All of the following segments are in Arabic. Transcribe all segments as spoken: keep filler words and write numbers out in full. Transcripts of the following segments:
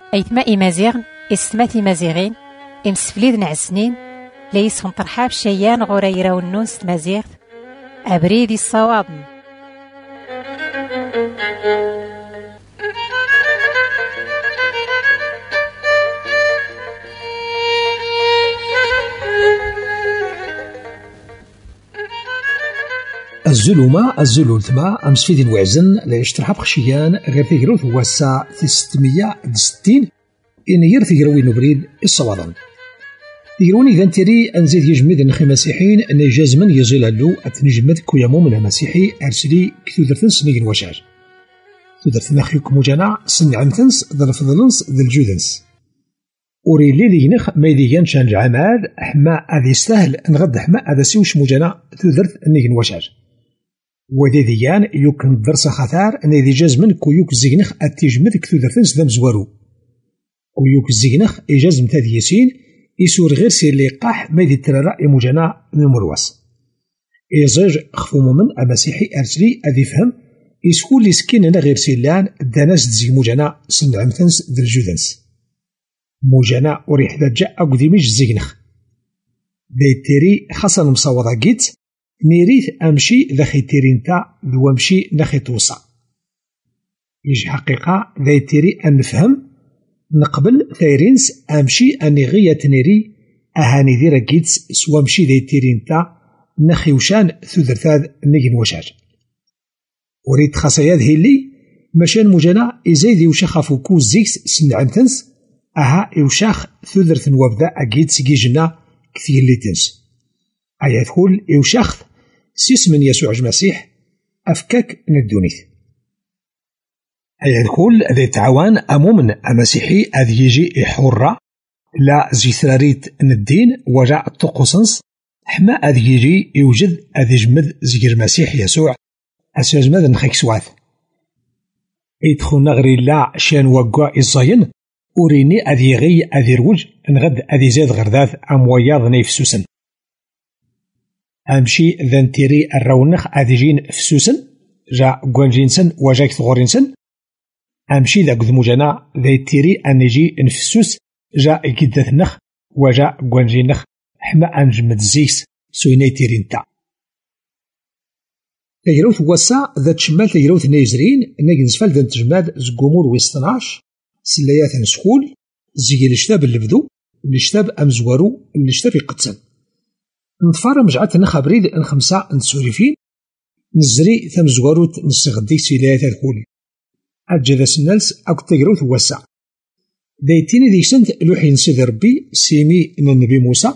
أيتما إمازيغن إستماتي مازيغين إمسفليد نعسنين ليسهم طرحاب شيان غوريرا والنونس مازيغ أبريدي الصوابن. الزلومة الزلولتما أمسفيد الوعزن ليشترحب خشيان غير تيجروث واسا في ستمية ستين إن ير تيجروي نبريد الصوادن تيجروني إذا تري أنزيد يجمد نخي مسيحين أن يجازمن يزيل اللو أتنجمد كويامو من مسيحي أرسلي كتودرتن سنين وشاج تودرتن أخيكم وجانا سن عمتنس ذا الفضلنس ذا الجودنس وري لي دينخ ما يديان شان العماد حما أذي يستاهل نغد حما أذا سيوش مجانا تودرت نيجن وشاج وذي ديان يمكن درس خطار أن يدي جازمن كويوك زينخ أتيجمد كتودرتن سدام زوارو كويوك زينخ إجازم تادي ياسين يسور غير سير لقاح ما يدي ترى مجانا من مرواس إيزاج خفو من أمسيحي أرسلي أذي فهم يسكول لي سكين أنا غير سيلان داناس تزي مجانا سن عمتنس ذا الجودنس مجانا وريح ذا جاء أقديميج زينخ دايتيري خاصة مصوضة جيت نيريث أمشي ذاخي تيرينتا ذو أمشي ناخي توصى يجي حقيقة دايتيري أن نفهم نقبل ثيرينس أمشي أني غية نيري أهاني ذيرا جيتس سوا مشي ذي تيرينتا نخي وشان ثذرثاذ نيجن وشاج وريد خاصياد هيلي مشان مجانا إزايدي وشاخ فوكو زيكس سن عمتنس أها إوشاخ ثذرثن وابدا أجيتس جيجنا كثير اللي تنس أيا تقول إوشاخ سيس من يسوع المسيح أفكاك ندونيث أيا تقول ذي تعوان أمومن أمسيحي أذي يجي إحورة لا زيثراريت ندين وجاء الطقوسنس حما أذي يجي يوجد أذي جمد زير المسيح يسوع أسجمد نخيك سواث يدخلنا غري لا شان وقع الزين وريني أذي غي أذي روج نغد أذي زاد غرداث أموياض نيف سوسن أمشي ذنتيري الرونخ أذي جين فسوسن جا قوانجينسن وجاك ثغورينسن أمشي ذا قذ مجانا ذي تيري أنجي نفسوس جا جدث نخ وجا قوانجين نخ حما أنجمد زيس سويني تيرين تا تجروث وسا ذا تشمال تجروث نيزرين نجي نسفل ذا تجماد زقومور ويستناش سلايات نسخول زي الاشتاب اللي بدو الاشتاب أمزوارو الاشتاب يقتسن نتفارم جعت نخبريد ان خمسة نسوريفين نزري ثم زواروت نستغدي سلايات الكولي أجد سنالس أكو تجروث وسع دايتيني دي سنت لوحي نسيد ربي سيمي من النبي موسى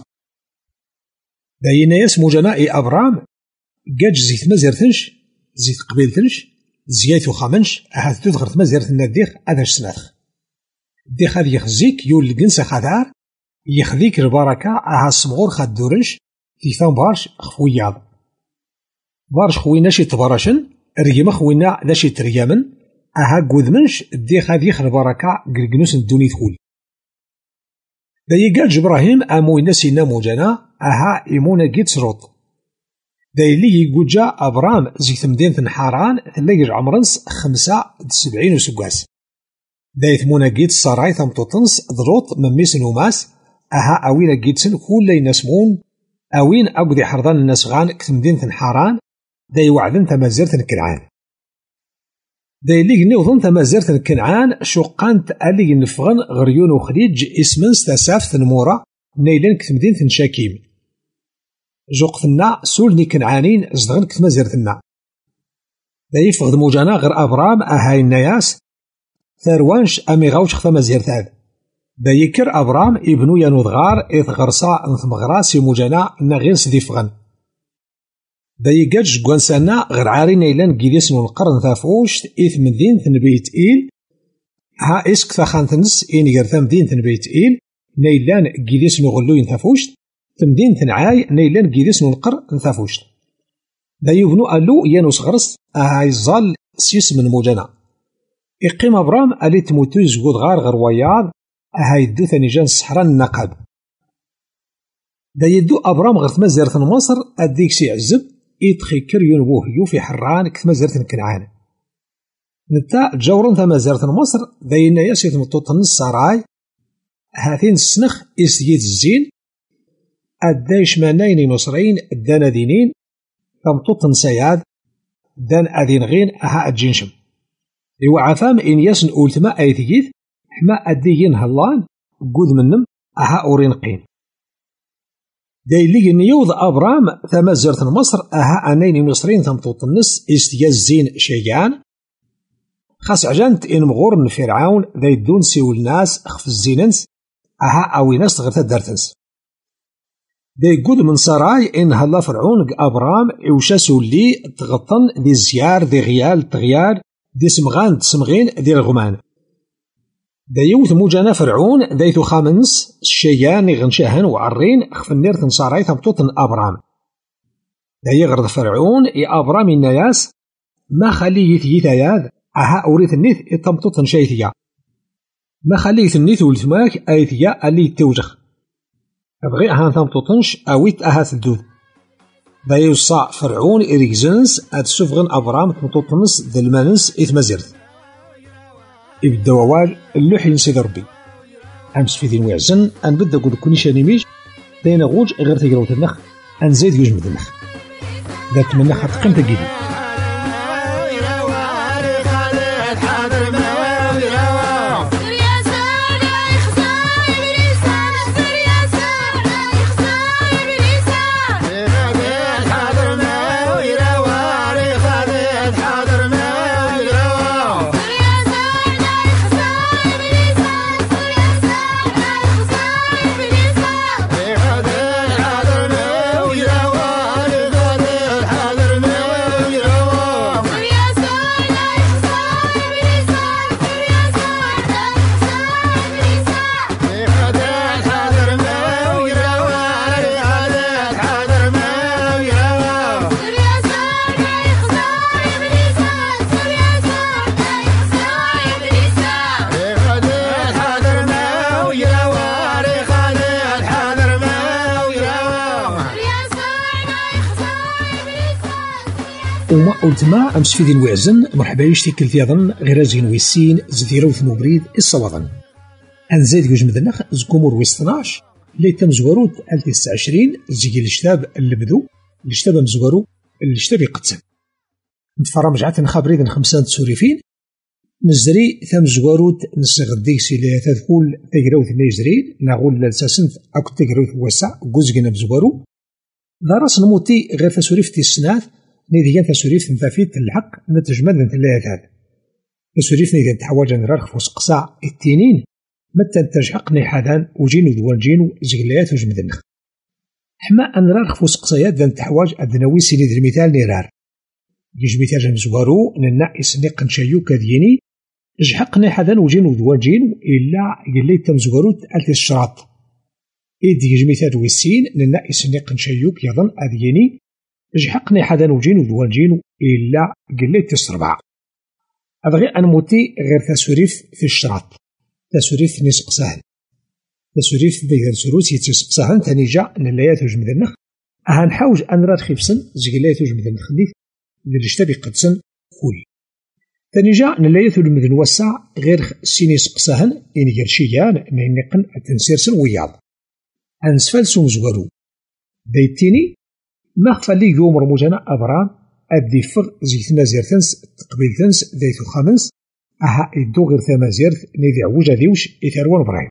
داينا ياسمو جنائي أبرام جاج زيت مزيرتنش زيت قبيلتنش زيات وخامنش أهات تدغرت مزيرتنا الديخ أداش سناث الديخ هذا يخزيك يول الجنس خذار يخذيك البركة أها الصمغور خد دورنش تيفان بارش خفوياض بارش خوينا شي تبارشن ريما خوينا لا شي تريامن أها قوذمنش الديخ هذا يخل بركة قرقنوس الدوني ثقول داي قال جبراهيم أموينا سينا موجانا أها إيمونا جيت سروط داي اللي يقول جا أبرام زيت مدينة حاران تلاقي عمرنس خمسة سبعين وسقاس داي ثمونا جيت سراي ثم تطنس ضروط من ميسن وماس أها أوينا جيتسن كل ينسمون أوين أقضي حرضان النسغان كتمدينة حاران داي وعدن تمازرت كنعان داي اللي نوضن تمازرت كنعان شقان تألي نفغن غريون وخليج اسمن ستاساف تنمورا نيلن كتمدينة شاكيم جوقتنا سولني كنعانين زدغن كتمازرتنا داي فغد موجانا غير أبرام أهاي الناس ثروانش أمي غاوش ختا مازيرتاد دايكر أبرام ابنو ينوضغار إذ غرصا نثمغراسي موجانا نغير سديفغن دايكاج قوانسانا غير عاري نيلان قيديس من القرن ثافوشت إث من دين ثنبيت إيل ها إسك ثاخانتنس إين يغرثا مدين ثنبيت إيل نيلان قيديس نغلوين ثافوشت ثمدين ثنعاي نيلان قيديس من القرن ثافوشت دايبنو ألو يانوس غرس أهاي الظال سيس من موجانا إقيم أبرام ألي تموتو زقود غار غير وياض أها يدو ثاني جان الصحراء النقب دا يدو أبرام غير تمازرت مصر أديك سي عزب إيتخي كريون بوهيو في حران كتمازرت كنعان نتا جورن تمازيرت مصر داينا ياسيت مطوطن السراي هاتين السنخ إستيت الزين أدايش ماناين نصرين دانا دينين تمطوطن سياد دان أذين غين أها أجينشم إيوا عفام إن ياسن أولتما أيتيت حما أديين هلان قود منم أها أورين قين داي لي نيوض أبرام تمازيرت مصر أها أنين مصرين تمطوطن نس إستيت الزين شيعان خاص عجانت إن مغور من فرعون ذا يدون سيول ناس أخف الزيننس أها أوي ناس غير تدارتنس ذا يقود من سراي إن هلا فرعون أبرام إوشاسو لي تغطن ذي زيار ذي غيال تغيار ذي سمغان تسمغين ذي الغمان ذا يوث موجانا فرعون ذا يثو خامنس الشيان يغنشاهن وعرين أخف النير تنساراي تمطوطن أبرام ذا يغرد فرعون يا أبرام الناس ما خليه يثيثاياد أها أوريت النيث تمطوطن شايثيا ما خليت النيث ولثماك أيثيا اللي توجخ أبغي أها تمطوطنش أويت أها تدود ذا يوصى فرعون إريكزنس أد سفغن أبرام تمطوطنس دلمانس إثمازيرت إبدا ووال اللوح ينسيد ربي أمس في ذي وعزن أن بدا قد كوني شانيميش داينا غوج غير تقروت النخ أن زيد يجمد النخ ذات من نخ تقيم تقيدي وما أولتما أمس في ذي الوعزن مرحبا يشتكل ثيظن غير زين ويسين زديرو ثموبريد الصوضن أنزيد يجمد النخ زكومور ويستناش اللي تم زواروت ألف تسعة وعشرين زيجي الشتاب اللي بدو الشتاب مزوارو الشتاب يقتسم نتفرى مجعات نخابريد خمسان تسوريفين نزري ثم زواروت نسغ الديكسي اللي تذكول تقروث نيزرين نقول للساسنت أكو تقروث وسع قوزقنا بزوارو دارس نموتي غير تسوريف تيسنات نيديان تسوريف نفافيت الحق نتجمد نتلايات هذا تسوريف نيديان تحواجا نرخف وسقصاع التنين متى تجحقني حدان وجينو دوان جينو زغليات وجمد النخ حما أن رخف وسقصايات ذا تحواج أدنوي سينيد المثال نيرار يجي مثال جمزوارو ننعيس نقن شيو كديني جحقني حدان وجينو دوان جينو إلا قلي تمزوارو تألت الشراط إيدي يجي مثال ويسين ننعيس نقن شيو يظن أديني جحقني حدا وجين ودوان جين إلا قليت السربعة أبغي أنموتي غير تسوريف في الشراط تسوريف نسق سهل تسوريف بيغان سروسي تسق سهل تانيجا نلايات وجمد النخ أهان حاوج أن راد خيفسن زقلايات وجمد النخ ديث للجتابي قدسن فولي تانيجا نلايات وجمد نوسع غير سيني سق سهل إن يرشيان نهنقن التنسيرسن وياض أنسفال سومزوارو دايتيني ما خفالي يوم رموجانا أبرام أدي فغ زيت مازيرتنس تقبيل تنس دايتو خامنس أها إدو غير ثمازيرت نيدي عوجا ديوش إثاروان برايم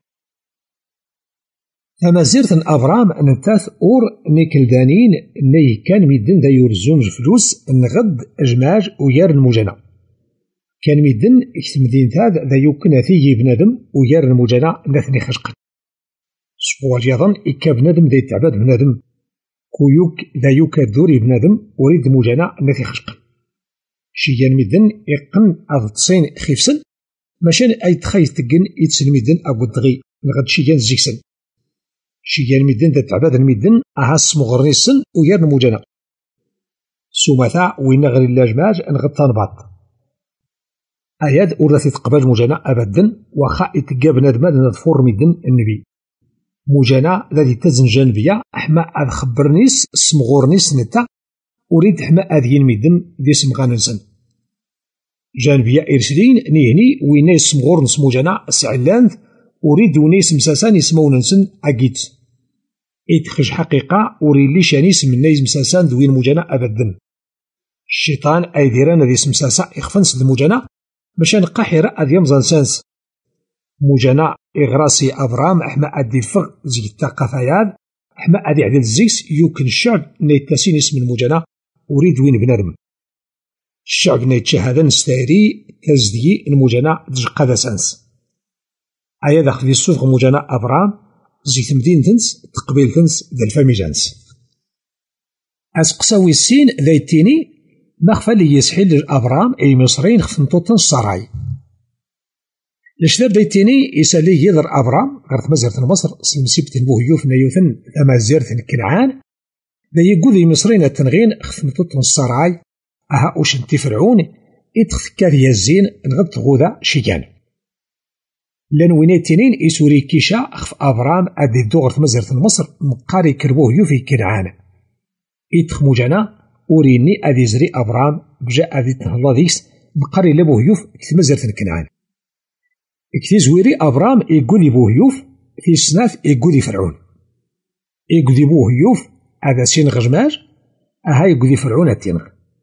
ثمازيرتن أبرام نتاث أور نيكل دانين ني كان ميدن دا يورزونج فلوس نغد أجماج ويار الموجانا كان ميدن اكتمدين تاد دا يوكنا ثيي بنادم ويار الموجانا نثني خشقا سواج يظن إكا بنادم دا يتعباد بنادم كويوك دا يوكا دوري بنادم وريد موجانا نثي خشقا شيان ميدن يقن أضطسين خيفسن ماشان أي تخيث تقن يتسن ميدن أبو الدغي نغد شيان زيكسن شيان ميدن دا تعباد الميدن أهاس مغرنيسن ويار موجانا سوماثا وين غير اللاجماج نغد طانباط أياد ورثي تقبل موجانا أبدا وخا يتقى بنادم نظفور ميدن النبي موجانا الذي تزن جانبيا أحما أذ خبرنيس سمغورنيس نتا أريد أحما أذين ميدن دي سمغاننسن جانبيا إرسلين نيهني وين يسمغور نسمو جانا سعلاند وريد ونيس مساسان يسمو ننسن أكيد إتخج حقيقة وريلي شانيس من نيز مساسان دوين موجانا أبدا الشيطان أيديران ذي سمساسا يخفنس الموجانا باش نقا حراء أذ يمزن سانس موجانا إغراسي أبرام أحما أدي الفغ زي التقافياد أحما أدي عدد الزيس يمكن الشعب نيتاسين اسم الموجانا وريد وين بنادم الشعب نيتشاهد نستايري تزدي الموجانا تجقاد سانس أيا داخل السوق موجانا أبرام زي تمدين تنس تقبيل تنس ذا الفاميجانس أسقساوي السين ذا التيني مخفى اللي يسحيل الأبرام أي مصرين خفنطوطن الصراي الشباب دايتيني يسالي يضر أبرام غير مزرة مصر سلمسيبت بوهيوف نيوثن أما زيرة كنعان دا يقول مصرين التنغين خفنطوطن الصراي أها أوش انتي فرعون إتخذكار يزين نغد غوذا شيجان لان وينيتينين يسوري كيشا خف أبرام أدي دوغر مزرة مصر مقاري كربوه يوفي كنعان إتخموجانا وريني أدي زري أبرام بجا أدي تهلا ديس بقاري لبوه يوف كتمزرة كنعان كتي زويري أبرام يقولي بوه يوف في سناف يقولي فرعون يقولي بوه يوف هذا سين غجماج أها يقولي فرعون التينغ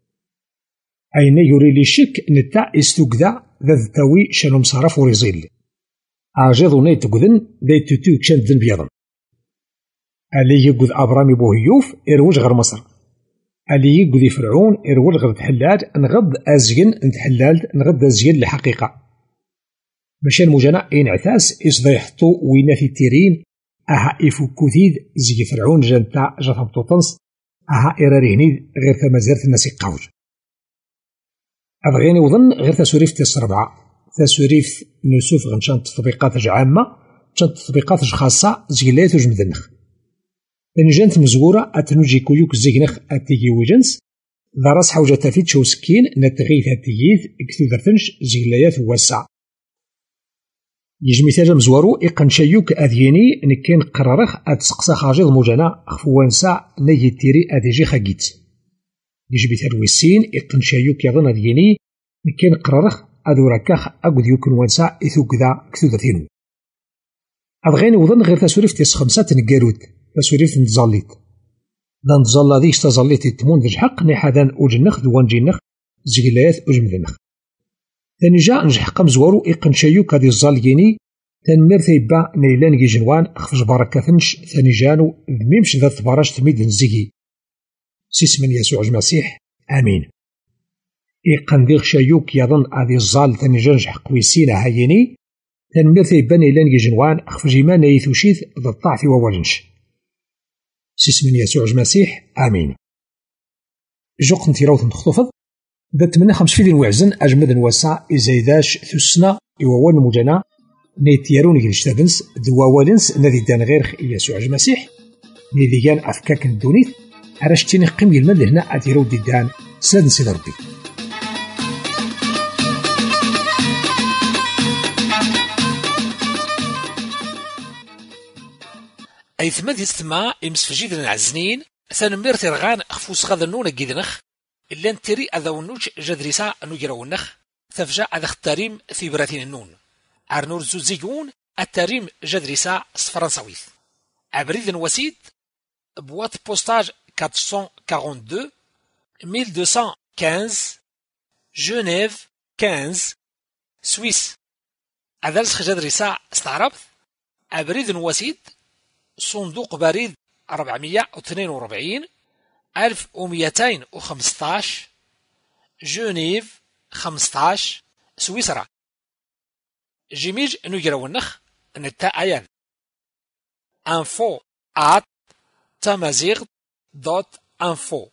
أين يوري لي شك نتا استوكدا ذا التاوي شانو مصرف وريزيل أجيضو نيت تقذن دايت تتو كشان ذن بيضن اللي يقول أبرام بوه يوف إروج غير مصر اللي يقول فرعون إروج غير تحلال نغض أزجن نتحلال نغض أزجن الحقيقة باش المجانا ينعتاس إصدا يحطو وينا في التيرين أها إفوكوثيد زي فرعون جانتا جاثم توطنس أها إرارينيد غير تمازيرت الناس يقاوج أبغيني وظن غير تسوريف تيس ربعة تسوريف نسوف غنشان تطبيقات عامة شان تطبيقات خاصة زيلات وجمدنخ لأن جانت مزورة أتنوجي كويوك زيغنخ أتيجي وجنس دراس حوجة تفيد شو سكين نتغيث أتيجيث اكتو درتنش زيلايات واسع يجي مثال مزورو إقنشيوك أذيني نكين قرارخ أتسقسا خاجيض موجانا خفوانسا نيجي تيري أديجي خاقيت يجي مثال ويسين إقنشيوك يظن أذيني نكين قرارخ أدوراكاخ أقود يوكن وانسا إثو كذا كثو درتينو أبغيني وظن غير تسوريف تيس خمسات نقاروت تسوريف نتزاليت دا نتزالا ديش تزاليت التمون ديج حق نحادان أوجنخ دوان جينخ زيلايات أجمدنخ ثاني جاء نجحق مزورو إقنشيوك هادي الزالييني تنمير ثيبا نيلان جيجنوان خفج بركاثنش ثاني جانو بميمش ذات تباراش تميد نزيكي سيس من يسوع المسيح آمين إقنديغ شيوك يظن هادي الزال ثاني جا نجحق ويسينا هاييني تنمير ثيبا نيلان جيجنوان خفج ما نيثوشيث ذات طاعتي ووالنش سيس من يسوع المسيح آمين جوق نتي راوث نتخطفض دات منا خمس فيدين وعزن أجمد واسع إزايداش ثسنا إووان مجانا نيتيارون يجتابنس دواوالنس نذي دان غير يسوع المسيح نذي كان أفكاك الدونيث أرشتيني قيم المال هنا أديرو ديدان سلاد نسيد ربي أي ثماد يستمع إمسفجيد العزنين ثانمير ترغان خفوس غاذا نونا جيدنخ إلا نتري أذا ونوج جدريسا نجرا ونخ تفجأ أذا اختاريم في براتين النون عرنور زوزيجون التاريم جدريسا فرنساويث أبريد وسيد بوات بوستاج أربعمائة واثنين وأربعين ألف ومئتين وخمسة عشر جنيف خمسة سويس أذلسخ جدريسا استعربت أبريد وسيد صندوق بريد أربعمائة واثنين وأربعين ألف ومئتين وخمسة عشر جنيف خمسة عشر سويسرا جيميج نجرا ونخ نتا أيان info at تمازيغ دوت info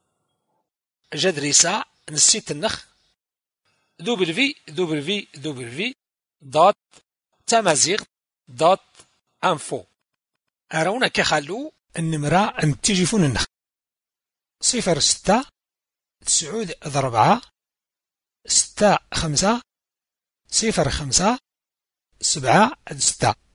جدريسا نسيت النخ دبليو دبليو دبليو دوت تمازيغ دوت info أرونا كخلو النمرة نتيجيفون النخ صفر ستة تسعود ضربعة ستة خمسة صفر خمسة سبعة ستة